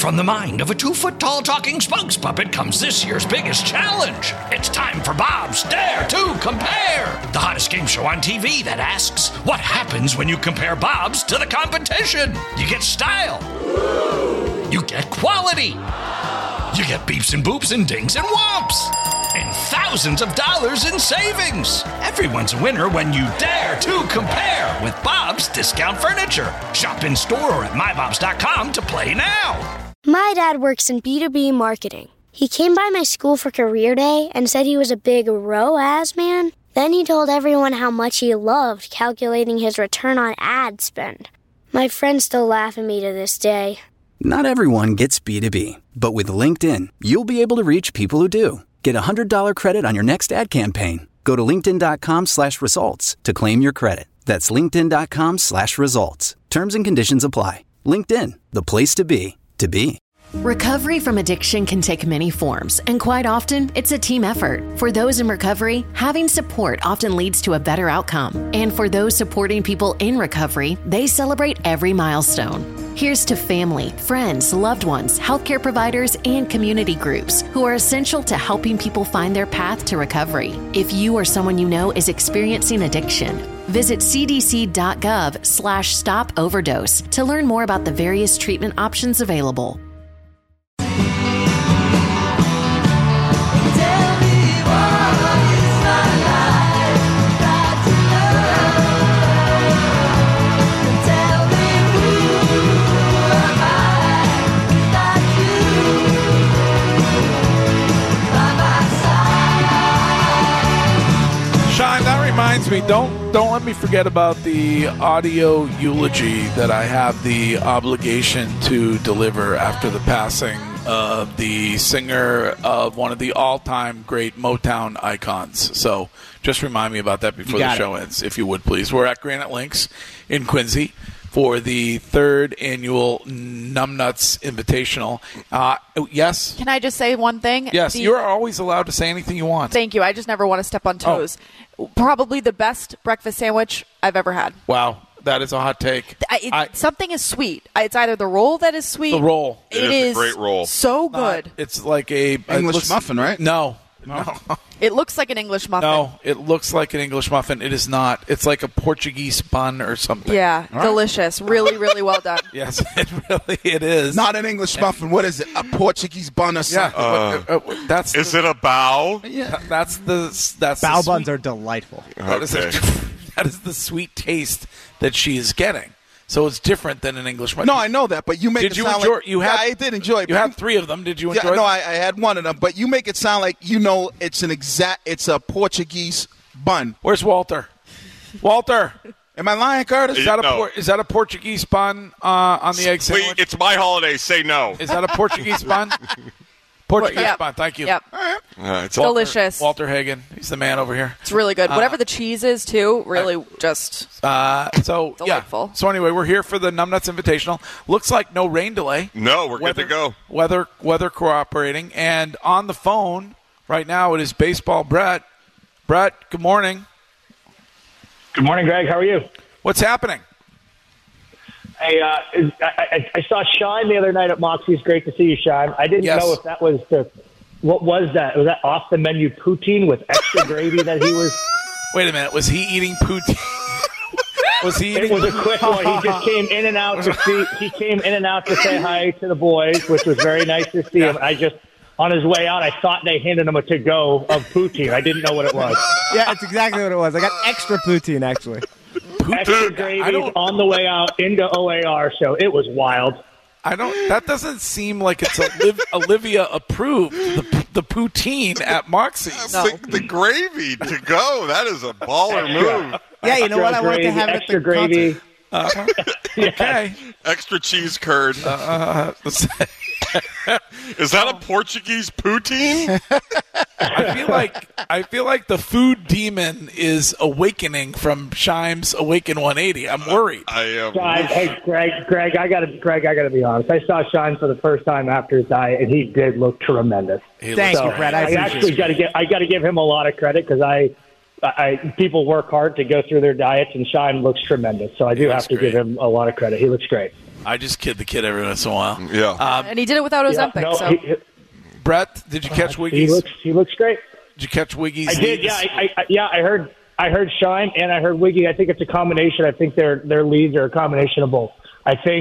From the mind of a 2-foot-tall talking spokes puppet comes this year's biggest challenge. It's time for Bob's Dare to Compare, the hottest game show on TV that asks, what happens when you compare Bob's to the competition? You get style. You get quality. You get beeps and boops and dings and whomps. And thousands of dollars in savings. Everyone's a winner when you dare to compare with Bob's Discount Furniture. Shop in store or at mybobs.com to play now. My dad works in B2B marketing. He came by my school for career day and said he was a big ROAS man. Then he told everyone how much he loved calculating his return on ad spend. My friends still laugh at me to this day. Not everyone gets B2B, but with LinkedIn, you'll be able to reach people who do. Get a $100 credit on your next ad campaign. Go to linkedin.com/results to claim your credit. That's linkedin.com/results. Terms and conditions apply. LinkedIn, the place to be, to be. Recovery from addiction can take many forms, and quite often, it's a team effort. For those in recovery, having support often leads to a better outcome. And for those supporting people in recovery, they celebrate every milestone. Here's to family, friends, loved ones, healthcare providers, and community groups who are essential to helping people find their path to recovery. If you or someone you know is experiencing addiction, visit cdc.gov/stop overdose to learn more about the various treatment options available. Shime, that reminds me, don't let me forget about the audio eulogy that I have the obligation to deliver after the passing of the singer of one of the all-time great Motown icons. So just remind me about that before the show ends, if you would, please. We're at Granite Links in Quincy for the 3rd annual Numbnuts Invitational. Yes? Can I just say one thing? Yes, you're always allowed to say anything you want. Thank you. I just never want to step on toes. Probably the best breakfast sandwich I've ever had. Wow. That is a hot take. Something is sweet. It's either the roll that is sweet. The roll. It is a great roll. So good. It's like a English muffin, right? No. It looks like an English muffin. No, it looks like an English muffin. It is not. It's like a Portuguese bun or something. Yeah, delicious. Really, really well done. Yes, it is. Not an English muffin. What is it? A Portuguese bun or something? Yeah. Is it a bao? Yeah, that's bao buns are delightful. Okay. That is the sweet taste that she is getting. So it's different than an English muffin. No, I know that, but you make it sound like... I did enjoy it. You had 3 of them. Did you enjoy them? No, I had 1 of them, but you make it sound like it's it's a Portuguese bun. Where's Walter? Walter! Am I lying, Curtis? Is that a Portuguese bun on the egg sandwich? Wait, it's my holiday. Say no. Is that a Portuguese bun? Portuguese bun. Thank you. Yep. It's delicious. Walter Hagen. He's the man over here. It's really good. Whatever the cheese is, too, really just delightful. Yeah. So anyway, we're here for the Numbnuts Invitational. Looks like no rain delay. No, we're good to go. Weather cooperating. And on the phone right now, it is Baseball Brett. Brett, good morning. Good morning, Greg. How are you? What's happening? Hey, I saw Shine the other night at Moxie's. Great to see you, Shine. I didn't know if that was what was that? Was that off the menu poutine with extra gravy that he was? Wait a minute. Was he eating poutine? It was a quick one. He just came in and out to see. He came in and out to say hi to the boys, which was very nice to see him. On his way out, I thought they handed him a to-go of poutine. I didn't know what it was. Yeah, it's exactly what it was. I got extra poutine, actually. Extra gravy on the way out into OAR, so it was wild. That doesn't seem like it's Olivia approved, the poutine at Moxie's. No. The gravy to go. That is a baller move. Yeah, you know what? I want to have it at the gravy. Okay. Extra cheese curd. Is that a Portuguese poutine? I feel like the food demon is awakening from Shime's Awaken 180. I'm worried. I am. Hey, Greg, I gotta be honest. I saw Shine for the first time after his diet, and he did look tremendous. Thank you, Brett. I actually got to give him a lot of credit because people work hard to go through their diets, and Shine looks tremendous. So I do have to give him a lot of credit. He looks great. I just kid the kid every once in a while. Yeah. And he did it without Ozempic. Brett, did you catch Wiggy's? He looks great. Did you catch Wiggy's? I did. Yeah. I heard Shime and I heard Wiggy. I think it's a combination. I think their leads are a combination of both. I think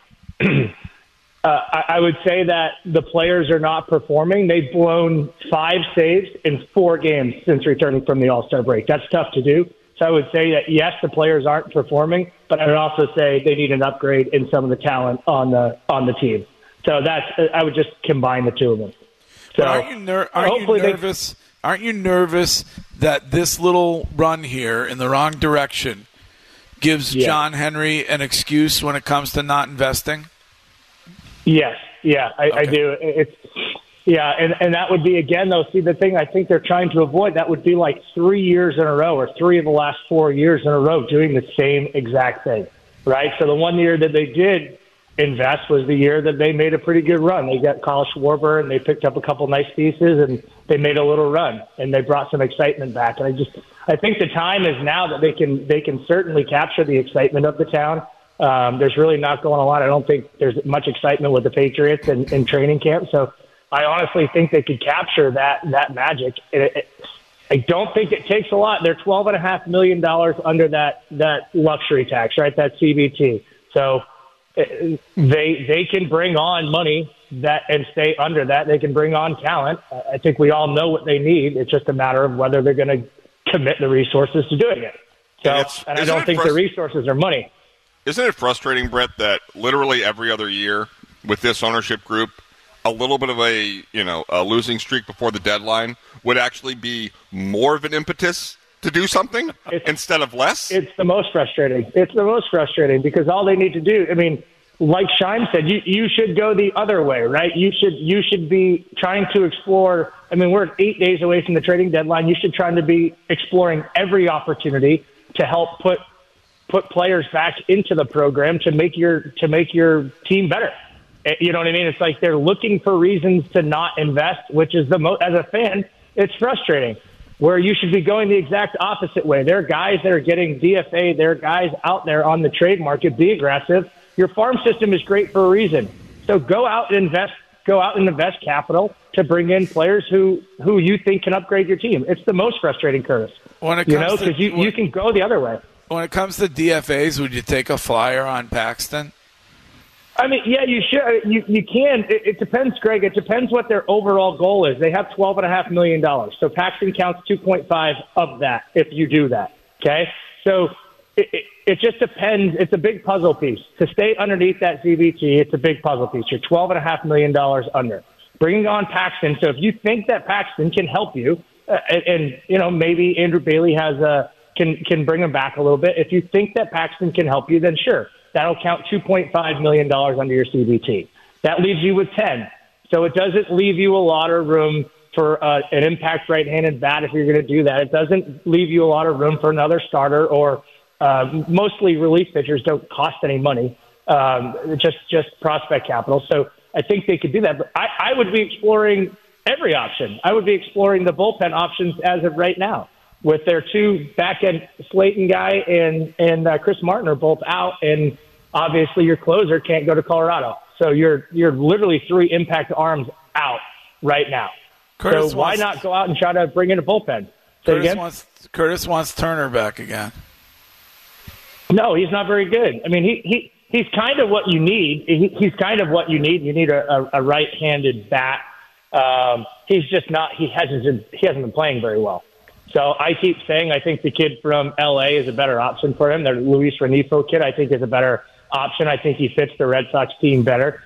I would say that the players are not performing. They've blown 5 saves in 4 games since returning from the All-Star break. That's tough to do. So I would say that, yes, the players aren't performing, but I would also say they need an upgrade in some of the talent on the team. So I would just combine the two of them. So aren't you nervous? Aren't you nervous that this little run here in the wrong direction gives John Henry an excuse when it comes to not investing? Yes. Yeah, I do. And that would be, again, though, see, the thing I think they're trying to avoid, that would be like 3 years in a row or 3 of the last 4 years in a row doing the same exact thing, right? So the one year that they did invest was the year that they made a pretty good run. They got Kyle Schwarber, and they picked up a couple nice pieces, and they made a little run, and they brought some excitement back. And I think the time is now that they can certainly capture the excitement of the town. There's really not going a lot. I don't think there's much excitement with the Patriots in training camp, so I honestly think they could capture that magic. I don't think it takes a lot. They're $12.5 million under that luxury tax, right? That CBT. So they can bring on money and stay under that. They can bring on talent. I think we all know what they need. It's just a matter of whether they're going to commit the resources to doing it. So, and I don't think the resources are money. Isn't it frustrating, Brett, that literally every other year with this ownership group, a little bit of a losing streak before the deadline would actually be more of an impetus to do something instead of less? It's the most frustrating. It's the most frustrating because all they need to do, I mean, like Shime said, you should go the other way, right? You should be trying to explore. I mean, we're 8 days away from the trading deadline. You should try to be exploring every opportunity to help put players back into the program to make your team better. You know what I mean? It's like they're looking for reasons to not invest, which is as a fan, it's frustrating. Where you should be going the exact opposite way. There are guys that are getting DFA. There are guys out there on the trade market. Be aggressive. Your farm system is great for a reason. So go out and invest. Go out and invest capital to bring in players who you think can upgrade your team. It's the most frustrating, Curtis. Because you can go the other way. When it comes to DFAs, would you take a flyer on Paxton? I mean, yeah, you should. You can. It depends, Greg. It depends what their overall goal is. They have $12.5 million. So Paxton counts 2.5 of that if you do that. Okay? So it just depends. It's a big puzzle piece. To stay underneath that CBT, it's a big puzzle piece. You're $12.5 million under. Bringing on Paxton. So if you think that Paxton can help you, and maybe Andrew Bailey can bring him back a little bit. If you think that Paxton can help you, then sure. That'll count $2.5 million under your CBT. That leaves you with 10. So it doesn't leave you a lot of room for an impact right-handed bat if you're going to do that. It doesn't leave you a lot of room for another starter or mostly relief pitchers don't cost any money, just prospect capital. So I think they could do that. But I would be exploring every option. I would be exploring the bullpen options as of right now. With their 2 back-end Slayton guy and Chris Martin are both out, and obviously your closer can't go to Colorado. So you're literally 3 impact arms out right now. So why not go out and try to bring in a bullpen? Curtis wants Turner back again. No, he's not very good. I mean, he's kind of what you need. He's kind of what you need. You need a right-handed bat. He's just not. He hasn't been playing very well. So I keep saying I think the kid from L.A. is a better option for him. The Luis Renifo kid I think is a better option. I think he fits the Red Sox team better.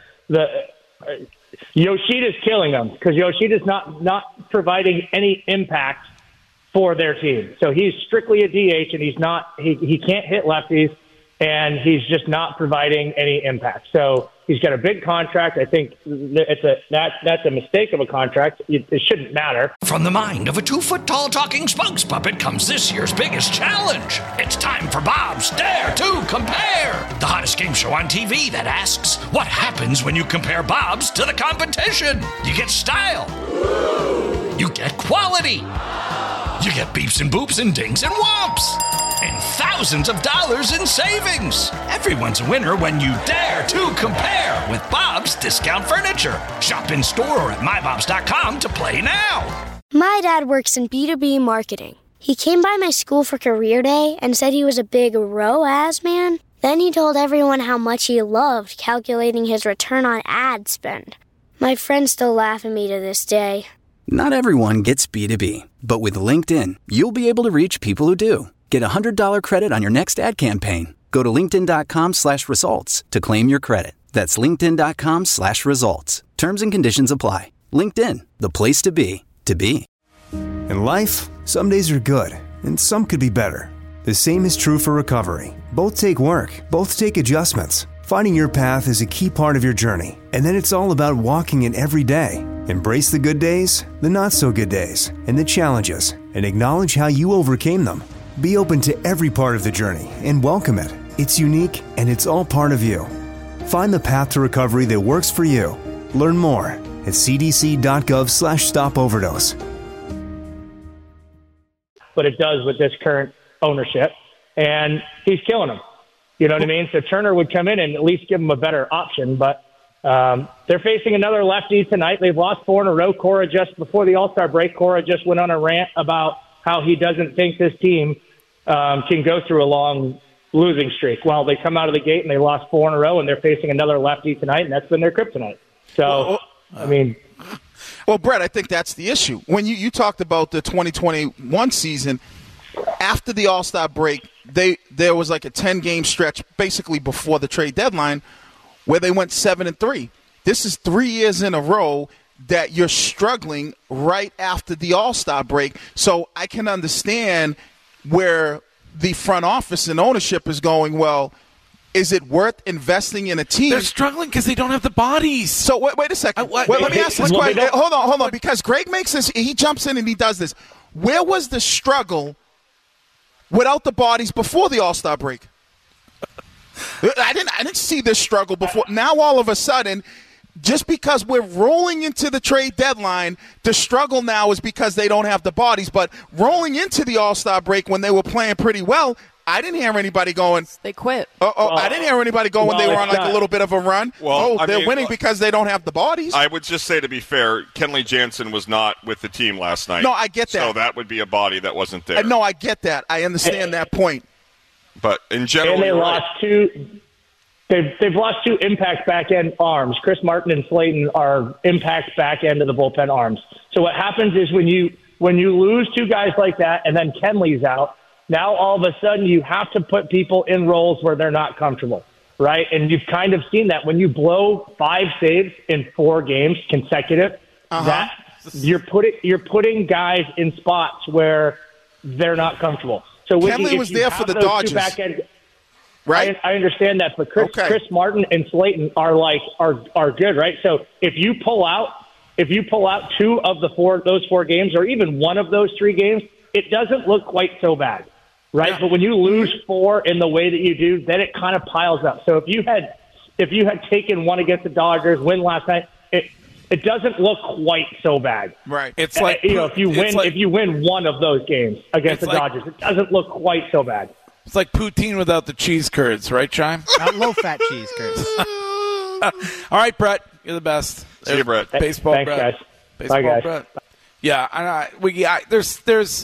Yoshida's killing them because Yoshida's not providing any impact for their team. So he's strictly a DH, and he can't hit lefties, and he's just not providing any impact. So he's got a big contract. I think that's a mistake of a contract. It shouldn't matter. From the mind of a 2-foot-tall talking spokes puppet comes this year's biggest challenge. It's time for Bob's Dare to Compare, the hottest game show on TV that asks, what happens when you compare Bob's to the competition? You get style. You get quality. You get beeps and boops and dings and whomps. And thousands of dollars in savings. Everyone's a winner when you dare to compare with Bob's Discount Furniture. Shop in store or at mybobs.com to play now. My dad works in B2B marketing. He came by my school for career day and said he was a big ROAS man. Then he told everyone how much he loved calculating his return on ad spend. My friends still laugh at me to this day. Not everyone gets B2B, but with LinkedIn, you'll be able to reach people who do. Get a $100 credit on your next ad campaign. Go to linkedin.com/results to claim your credit. That's linkedin.com/results. Terms and conditions apply. LinkedIn, the place to be, to be. In life, some days are good, and some could be better. The same is true for recovery. Both take work, both take adjustments. Finding your path is a key part of your journey, and then it's all about walking it every day. Embrace the good days, the not-so-good days, and the challenges, and acknowledge how you overcame them. Be open to every part of the journey and welcome it. It's unique, and it's all part of you. Find the path to recovery that works for you. Learn more at cdc.gov/stopoverdose. But it does with this current ownership, and he's killing them. You know what I mean? So Turner would come in and at least give him a better option, but they're facing another lefty tonight. They've lost 4 in a row. Cora, just before the All-Star break, Cora just went on a rant about how he doesn't think this team can go through a long losing streak. Well, they come out of the gate and they lost 4 in a row, and they're facing another lefty tonight, and that's been their kryptonite. So, I mean... Well, Brett, I think that's the issue. When you talked about the 2021 season, after the All-Star break, there was like a 10-game stretch basically before the trade deadline where they went 7-3. This is 3 years in a row that you're struggling right after the All-Star break. So I can understand where the front office and ownership is going, well, is it worth investing in a team? They're struggling because they don't have the bodies. So wait a second. Let me ask this question. Hold on, because Greg makes this. He jumps in and he does this. Where was the struggle without the bodies before the All-Star break? I didn't see this struggle before. Now all of a sudden, just because we're rolling into the trade deadline, the struggle now is because they don't have the bodies. But rolling into the All-Star break when they were playing pretty well, I didn't hear anybody going. They quit. I didn't hear anybody going. They were on like a little bit of a run. Well, they're winning because they don't have the bodies. I would just say, to be fair, Kenley Jansen was not with the team last night. No, I get that. So that would be a body that wasn't there. No, I get that. I understand that point. But in general, and they lost two. They've lost 2 impact back end arms. Chris Martin and Slayton are impact back end of the bullpen arms. So what happens is when you lose 2 guys like that, and then Kenley's out. Now, all of a sudden, you have to put people in roles where they're not comfortable, right? And you've kind of seen that. When you blow 5 saves in 4 games consecutive, that you're putting guys in spots where they're not comfortable. So Kenley was there for the Dodgers, right? I understand that, but Chris Martin and Slayton are good, right? So if you pull out 2 of those 4 games, or even one of those 3 games, it doesn't look quite so bad. Right, yeah. But when you lose 4 in the way that you do, then it kind of piles up. So if you had taken one against the Dodgers, win last night, it doesn't look quite so bad. Right. It's like if you win one of those games against the Dodgers, it doesn't look quite so bad. It's like poutine without the cheese curds, right, Chime? Not low-fat cheese curds. All right, Brett, you're the best. See you, Brett. Baseball, Thanks, Brett. guys. Baseball, Bye, guys. Brett. Yeah, there's.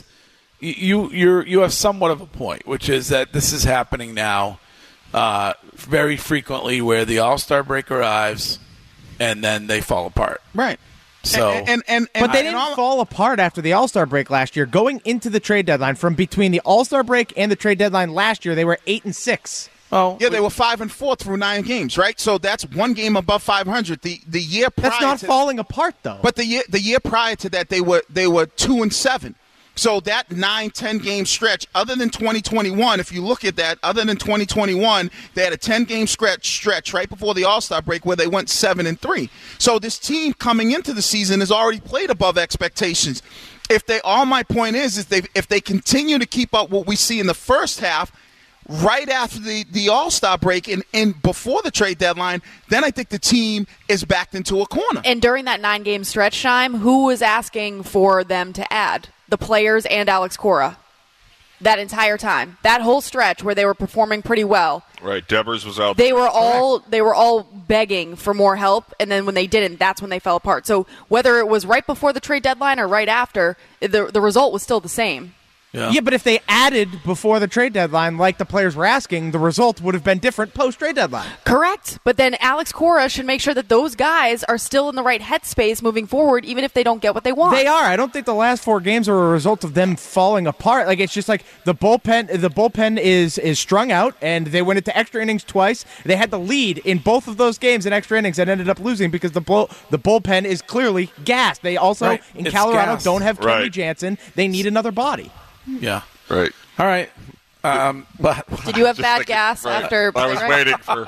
You have somewhat of a point, which is that this is happening now very frequently, where the All-Star break arrives and then they fall apart. Right. So, but they didn't fall apart after the All-Star break last year. Going into the trade deadline, from between the All-Star break and the trade deadline last year, they were 8-6. Oh, yeah, they were 5-4 through 9 games, right? So that's 1 game above 500. The year prior, that's not falling apart though. But the year prior to that, they were 2-7. So that 9-10 game stretch, other than 2021, if you look at that, other than 2021, they had a 10-game stretch right before the All-Star break where they went 7-3. So this team coming into the season has already played above expectations. My point is if they continue to keep up what we see in the first half, right after the All-Star break and before the trade deadline, then I think the team is backed into a corner. And during that 9-game stretch time, who was asking for them to add? The players and Alex Cora. that entire time. That whole stretch where they were performing pretty well. Right, Devers was out. They were all begging for more help, and then when they didn't, that's when they fell apart. So whether it was right before the trade deadline or right after, the result was still the same. Yeah, but if they added before the trade deadline, like the players were asking, the result would have been different post-trade deadline. Correct. But then Alex Cora should make sure that those guys are still in the right headspace moving forward, even if they don't get what they want. They are. I don't think the last 4 games are a result of them falling apart. Like, it's just like the bullpen is strung out, and they went into extra innings twice. They had the lead in both of those games in extra innings and ended up losing because the bullpen is clearly gassed. They also, in Colorado, don't have Kenley Jansen. They need another body. Yeah. Right. All right. But did you have bad gas after? I was waiting for.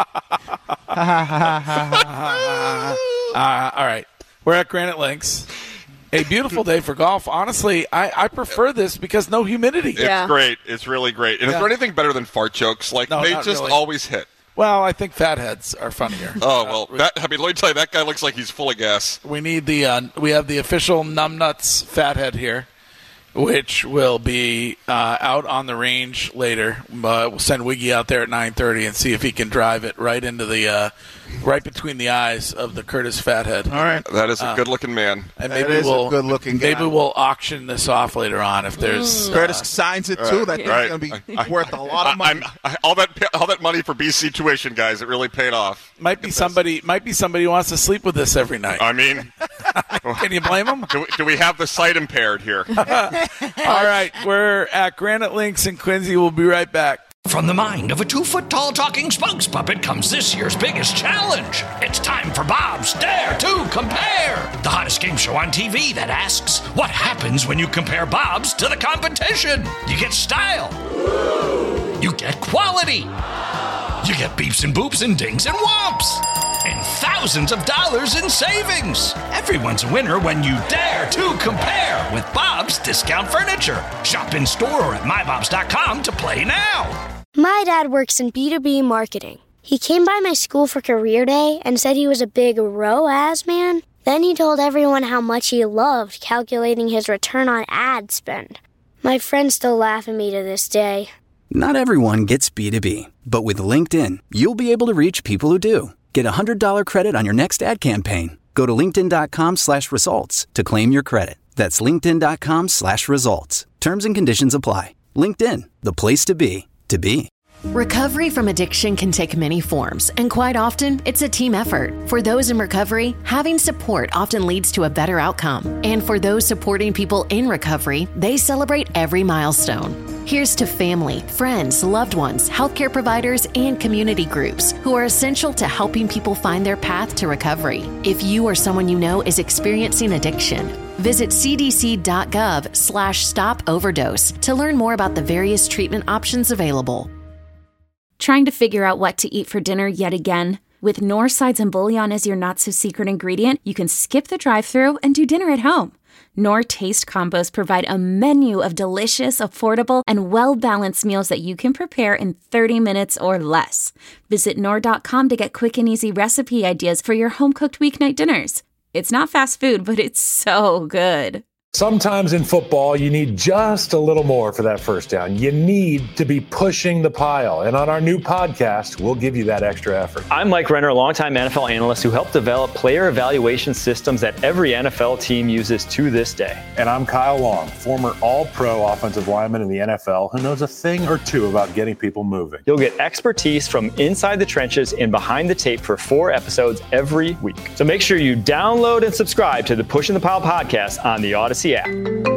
All right. We're at Granite Links. A beautiful day for golf. Honestly, I prefer this because no humidity. It's great. It's really great. And is there anything better than fart jokes? Like, they just always hit. Well, I think fatheads are funnier. Oh, well, let me tell you, that guy looks like he's full of gas. We need we have the official Numbnuts fathead here, which will be out on the range later. We'll send Wiggy out there at 9:30 and see if he can drive it right into the right between the eyes of the Curtis Fathead. All right, that is a good-looking man. And maybe we'll a good-looking guy. Maybe we'll auction this off later on if there's Curtis signs it too. That thing's going to be worth a lot of money. All that money for BC tuition, guys, it really paid off. Might be somebody who wants to sleep with this every night. I mean, can you blame him? Do we have the sight impaired here? All right, we're at Granite Links in Quincy. We'll be right back. From the mind of a 2-foot-tall talking spokes puppet comes this year's biggest challenge. It's time for Bob's Dare to Compare, the hottest game show on TV that asks, what happens when you compare Bob's to the competition? You get style. You get quality. You get beeps and boops and dings and whomps. And thousands of dollars in savings. Everyone's a winner when you dare to compare with Bob's Discount Furniture. Shop in store or at mybobs.com to play now. My dad works in B2B marketing. He came by my school for career day and said he was a big ROAS man. Then he told everyone how much he loved calculating his return on ad spend. My friends still laugh at me to this day. Not everyone gets B2B, but with LinkedIn, you'll be able to reach people who do. Get a $100 credit on your next ad campaign. Go to linkedin.com/results to claim your credit. That's linkedin.com/results. Terms and conditions apply. LinkedIn, the place to be, to be. Recovery from addiction can take many forms, and quite often, it's a team effort. For those in recovery, having support often leads to a better outcome. And for those supporting people in recovery, they celebrate every milestone. Here's to family, friends, loved ones, healthcare providers, and community groups who are essential to helping people find their path to recovery. If you or someone you know is experiencing addiction, visit cdc.gov/stop-overdose to learn more about the various treatment options available. Trying to figure out what to eat for dinner yet again? With Knorr sides and bouillon as your not-so-secret ingredient, you can skip the drive-thru and do dinner at home. Knorr Taste Combos provide a menu of delicious, affordable, and well-balanced meals that you can prepare in 30 minutes or less. Visit Knorr.com to get quick and easy recipe ideas for your home-cooked weeknight dinners. It's not fast food, but it's so good. Sometimes in football, you need just a little more for that first down. You need to be pushing the pile. And on our new podcast, we'll give you that extra effort. I'm Mike Renner, a longtime NFL analyst who helped develop player evaluation systems that every NFL team uses to this day. And I'm Kyle Long, former all-pro offensive lineman in the NFL who knows a thing or two about getting people moving. You'll get expertise from inside the trenches and behind the tape for 4 episodes every week. So make sure you download and subscribe to the Pushing the Pile podcast on the Odyssey app.